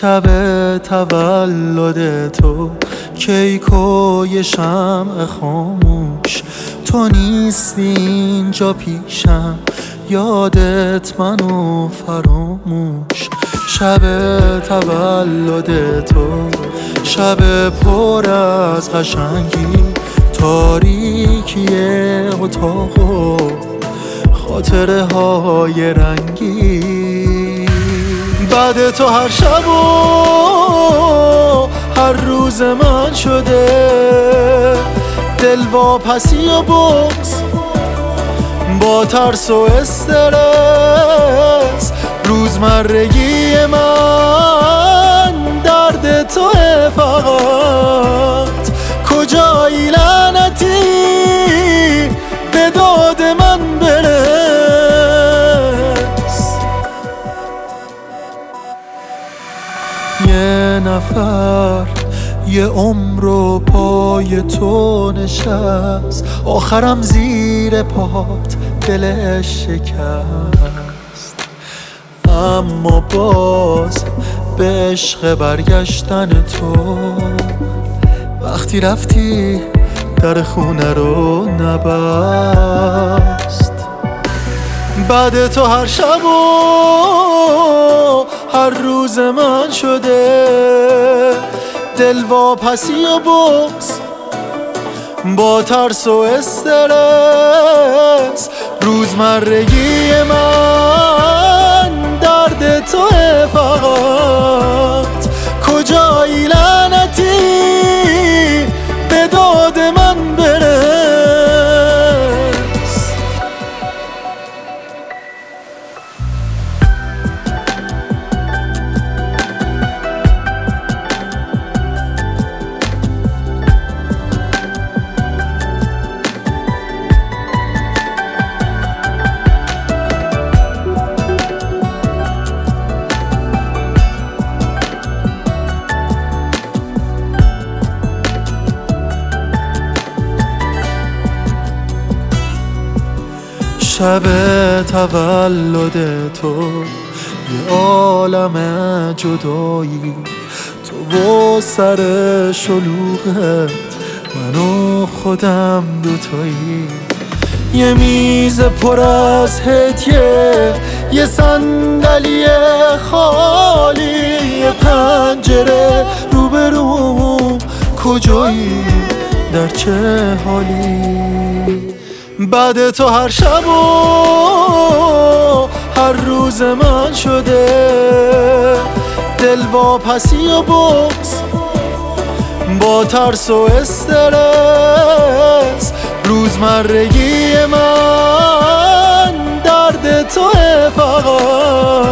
شب تولد تو کیکوی شمع خاموش، تو نیستی اینجا پیشم، یادت منو فراموش. شب تولد تو شب پر از قشنگی، تاریکی اتاق و خاطره های رنگی. بعد تو هر شب و هر روز من شده دل واپسی و بغض، با ترس و استرس. روزمرگی من درد توه فقط، کجایی لعنتی به داد من برس. یه نفر یه عمر و پای تو نشست، آخرم زیر پات دلش شکست. اما باز به عشق برگشتن تو، وقتی رفتی در خونه رو نبست. بعد تو هر شب و هر روز من شده دل واپسی و بغض، با ترس و استرس. روزمرگی من درد توه فقط، کجایی لعنتی به داد من برس. شب تولد تو یه عالم جدایی، تو و سر شلوغت من و خودم دوتایی. یه میز پر از هدیه، یه صندلی خالی، یه پنجره روبروم، کجایی در چه حالی. بعد تو هر شب و هر روز من شده دل واپسی و بغض، با ترس و استرس. روزمرگی من درد توه فقط،